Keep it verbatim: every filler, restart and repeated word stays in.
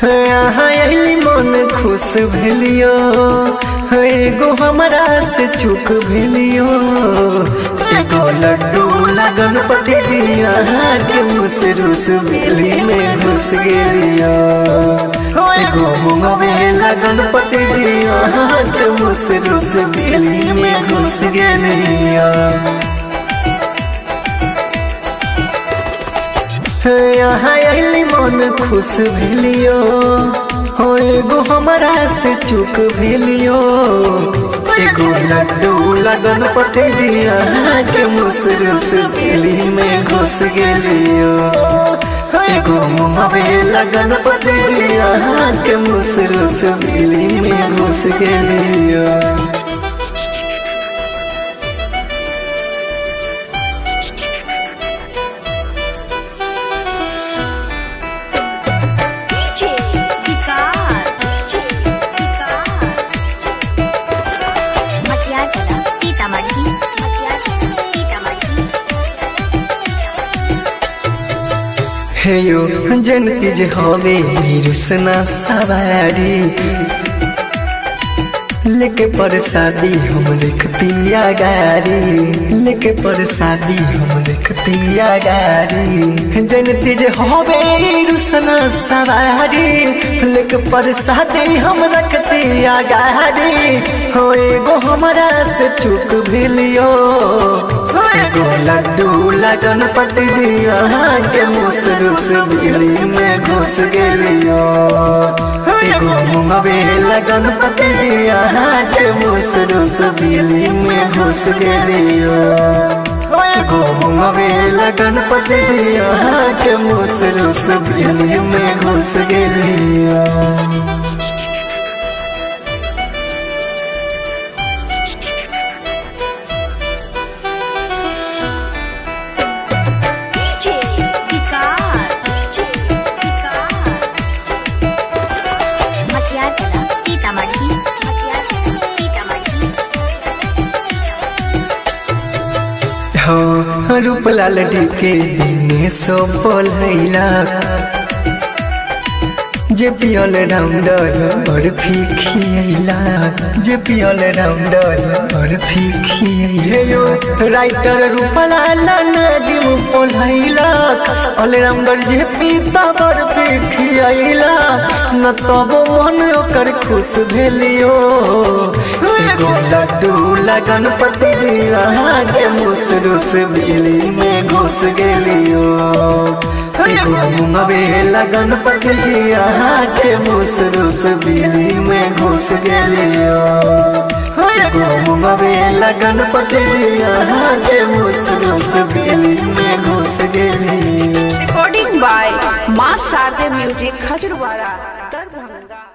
यहाँ अली मन खुश भेलियो, एगो हमरा से चूक भेलियो। एगो लड्डू गणपति दिया के मुसरुस बेली में घुस गेलियो। एगो मुंगवेला गणपति दिया के मुसरुस बेली में घुस गेलियो। यहाँ अली मन खुश भेलियो, हो एगो हमरा से चूक भेलियो। एगो लड्डू गणपति दिया के मुसरुस बेली में घुस गेलियो। एगो मुंगवेला गणपति दिया के मुसरुस बेली में घुस गेलियो। हेयो जनती जे हवे रुसना सवारी, लेके परसादी हम रखतिया गारी। लेके परसादी हम रखतिया गारी। जनती जे हवे रुसना सवारी, लेके परसादी हम रखतिया गारी। हो एगो हमरा से चूक भेलियो। एगो लड्डू गणपति दिया के मुसरुस बेली में घुस गेलियो। एगो मुंगवेला गणपति दिया के मुसरुस बेली में घुस गेलियो। एगो मुंगवेला गणपति दिया के मुसरुस बेली में घुस गेलियो। हाँ रूपलाल के दिने सो बोलैला, जे पियल रामडल बर्फी खियैला। जे पियल रामडल बर्फी खियैला। राइटर रूपलाल नाजिम बोलैला, अल रामडल जे पीता बर्फी खियैला। न तब मन ओकर खुश भेलियो। एगो लड्डू गणपति दिया के मुसरुस बेली में घुस गेलियो। एगो मुंगवेला गणपति दिया के मुसरुस बेली में घुस गेलियो। एगो मुंगवेला गणपति दिया के मुसरुस बेली में घुस गेलियो। रिकॉर्डिंग बाय मां शारदे म्यूजिक खजूरवाड़ा दरभंगा।